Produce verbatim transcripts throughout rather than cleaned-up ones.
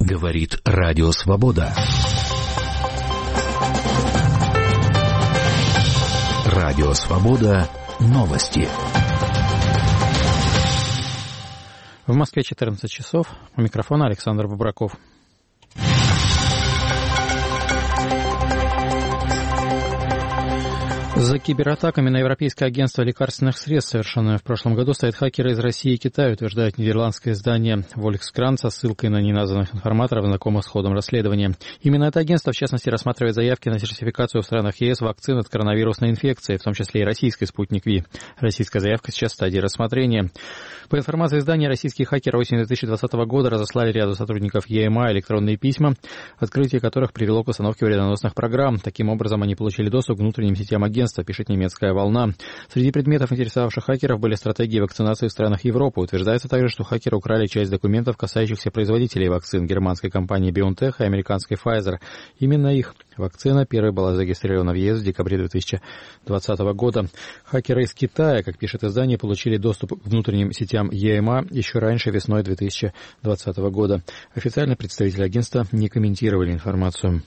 Говорит Радио Свобода. Радио Свобода. Новости. В Москве четырнадцать часов. У микрофона Александр Бобраков. За кибератаками на Европейское агентство лекарственных средств, совершенное в прошлом году, стоят хакеры из России и Китая, утверждает нидерландское издание Volkskrant со ссылкой на неназванных информаторов, знакомых с ходом расследования. Именно это агентство, в частности, рассматривает заявки на сертификацию в странах ЕС вакцин от коронавирусной инфекции, в том числе и российской «Спутник Ви». Российская заявка сейчас в стадии рассмотрения. По информации издания, российские хакеры осенью две тысячи двадцатого года разослали ряду сотрудников ЕМА электронные письма, открытие которых привело к установке вредоносных программ. Таким образом, они получили доступ к внутренним сетям агентства, пишет немецкая «Волна». Среди предметов, интересовавших хакеров, были стратегии вакцинации в странах Европы. Утверждается также, что хакеры украли часть документов, касающихся производителей вакцин германской компании BioNTech и американской Pfizer. Именно их вакцина первой была зарегистрирована в ЕС в декабре две тысячи двадцатого года. Хакеры из Китая, как пишет издание, получили доступ к внутренним сетям ЕМА еще раньше, весной две тысячи двадцатого года. Официально представители агентства не комментировали информацию.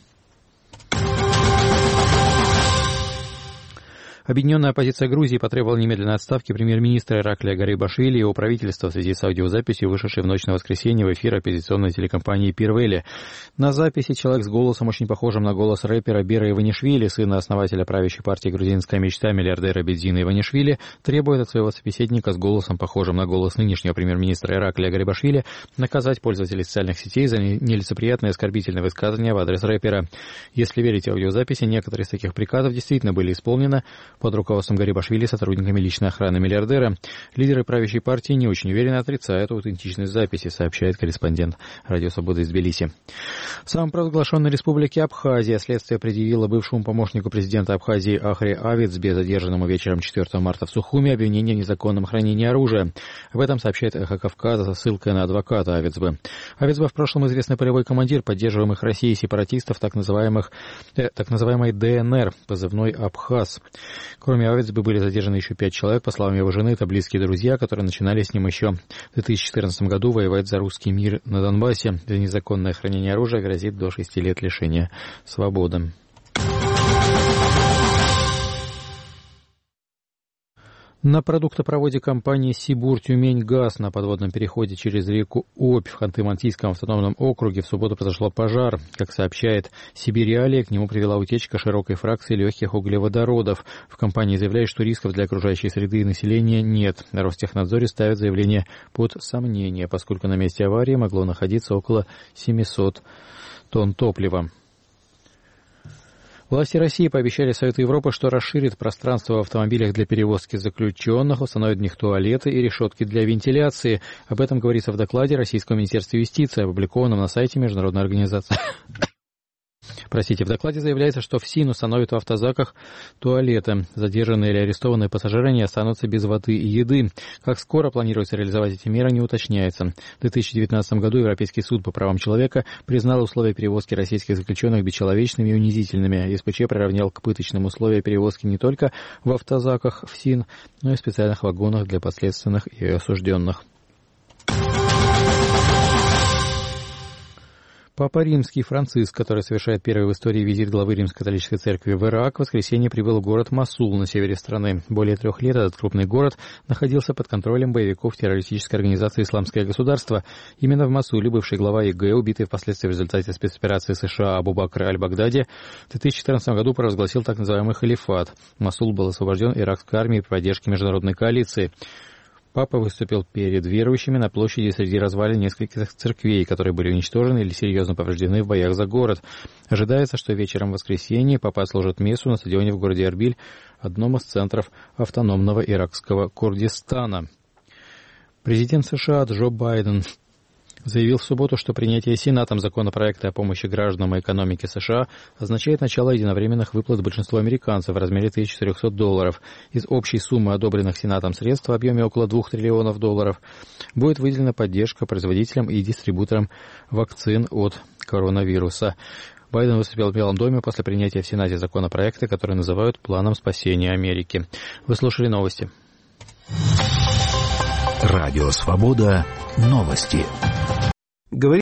Объединенная оппозиция Грузии потребовала немедленной отставки премьер-министра Ираклия Гарибашвили и его правительства в связи с аудиозаписью, вышедшей в ночь на воскресенье в эфир оппозиционной телекомпании Пирвели. На записи человек с голосом, очень похожим на голос рэпера Бера Иванишвили, сына основателя правящей партии «Грузинская мечта» миллиардера Бедзина Иванишвили, требует от своего собеседника с голосом, похожим на голос нынешнего премьер-министра Ираклия Гарибашвили, наказать пользователей социальных сетей за нелицеприятные и оскорбительные высказывания в адрес рэпера. Если верить аудиозаписи, некоторые из таких приказов действительно были исполнены под руководством Гарибашвили сотрудниками личной охраны миллиардера. Лидеры правящей партии не очень уверенно отрицают аутентичность записи, сообщает корреспондент Радио Свобода из Тбилиси. В самопровозглашенной республике Абхазия следствие предъявило бывшему помощнику президента Абхазии Ахре Авицбе, задержанному вечером четвёртого марта в Сухуми, обвинение в незаконном хранении оружия. Об этом сообщает Эхо Кавказа со ссылкой на адвоката Авицбе. Авицбе в прошлом известный полевой командир поддерживаемых Россией сепаратистов так называемых, э, так называемой ДНР, позывной Абхаз. Кроме Авицбе были задержаны еще пять человек. По словам его жены, это близкие друзья, которые начинали с ним еще в две тысячи четырнадцатом году воевать за русский мир на Донбассе. За незаконное хранение оружия грозит до шести лет лишения свободы. На продуктопроводе компании «Сибур-Тюмень-Газ» на подводном переходе через реку Обь в Ханты-Мансийском автономном округе в субботу произошел пожар. Как сообщает «Сибириалия», к нему привела утечка широкой фракции легких углеводородов. В компании заявляют, что рисков для окружающей среды и населения нет. На Ростехнадзоре ставят заявление под сомнение, поскольку на месте аварии могло находиться около семисот тонн топлива. Власти России пообещали Совету Европы, что расширит пространство в автомобилях для перевозки заключенных, установят в них туалеты и решетки для вентиляции. Об этом говорится в докладе Российского Министерства юстиции, опубликованном на сайте Международной организации. Простите, в докладе заявляется, что ФСИН установит в автозаках туалеты. Задержанные или арестованные пассажиры не останутся без воды и еды. Как скоро планируется реализовать эти меры, не уточняется. В две тысячи девятнадцатом году Европейский суд по правам человека признал условия перевозки российских заключенных бесчеловечными и унизительными. ЕСПЧ приравнял к пыточным условия перевозки не только в автозаках ФСИН, но и в специальных вагонах для подследственных и осужденных. Папа Римский Франциск, который совершает первый в истории визит главы Римско-католической церкви в Ирак, в воскресенье прибыл в город Мосул на севере страны. Более трех лет этот крупный город находился под контролем боевиков террористической организации «Исламское государство». Именно в Мосуле бывший глава ИГ, убитый впоследствии в результате спецоперации США Абу Бакр аль-Багдади, в две тысячи четырнадцатом году провозгласил так называемый халифат. Мосул был освобожден иракской армией при поддержке международной коалиции. Папа выступил перед верующими на площади среди развалин нескольких церквей, которые были уничтожены или серьезно повреждены в боях за город. Ожидается, что вечером в воскресенье папа служит мессу на стадионе в городе Эрбиль, одном из центров автономного иракского Курдистана. Президент США Джо Байден заявил в субботу, что принятие Сенатом законопроекта о помощи гражданам и экономике США означает начало единовременных выплат большинству американцев в размере тысяча четыреста долларов. Из общей суммы одобренных Сенатом средств в объеме около двух триллионов долларов будет выделена поддержка производителям и дистрибьюторам вакцин от коронавируса. Байден выступил в Белом доме после принятия в Сенате законопроекта, который называют «Планом спасения Америки». Вы слушали новости. Радио Свобода. Новости.